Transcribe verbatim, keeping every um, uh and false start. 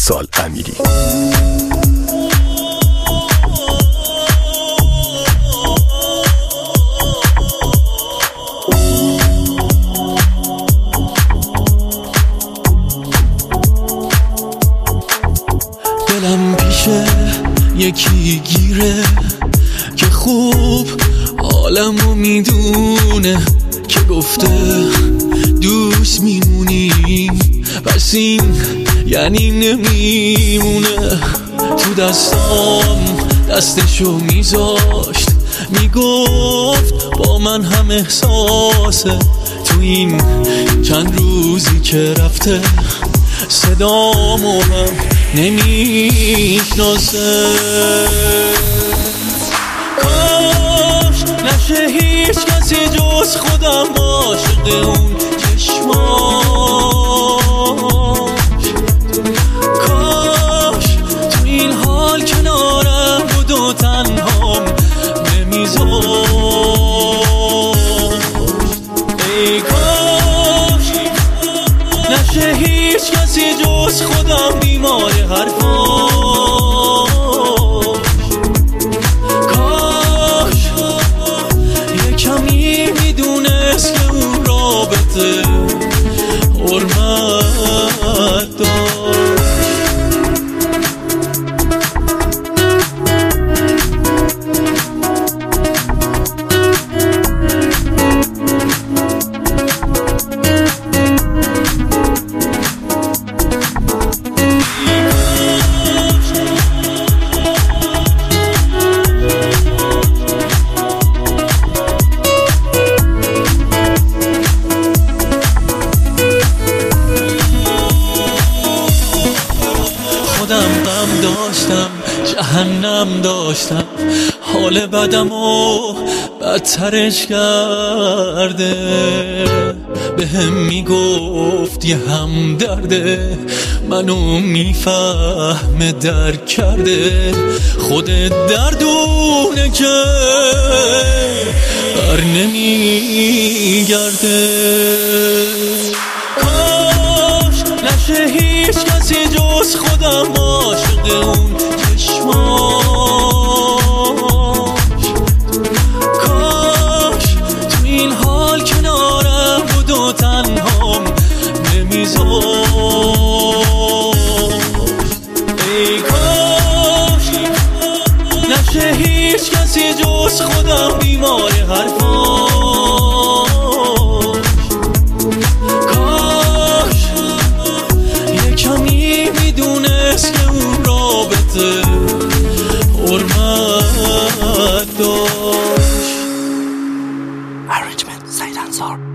پارسال امیری. دلم پیشه یکی گیره که خوب عالمو میدونه، که گفته دوست میمونی، پس این یعنی نمیمونه. تو دستام دستشو میذاشت، میگفت با من هم احساسه. تو این چند روزی که رفته صدامو هم نمیشناسه. کاش نشه هیچ کسی جز خودم عاشق اون چشماش. کاش تو این حال کنارم بود و تنهام نمیذاشت. ای کاش نشه هیچ کسی جز خودم بیمار حرفاش. کاش یه کمی میدونست که اون رابطه حرمت داشت. خودم غم داشتم، جهنم داشتم، حال بدم و بدترش کرده. به هم میگفت یه هم درده، منو میفهمه درک کرده. خودت دردونه که بر نمیگرده. کاش نشه هیچ کسی جز خودم عاشق اون چشماش. کاش تو این حال کنارم بود و تنهام نمیذاشت. ای کاش نشه هیچ کسی جز خودم بیمار حرفاش. کاش یه کمی میدونست که اون رابطه حرمت داشت. Arrangement سید انصار.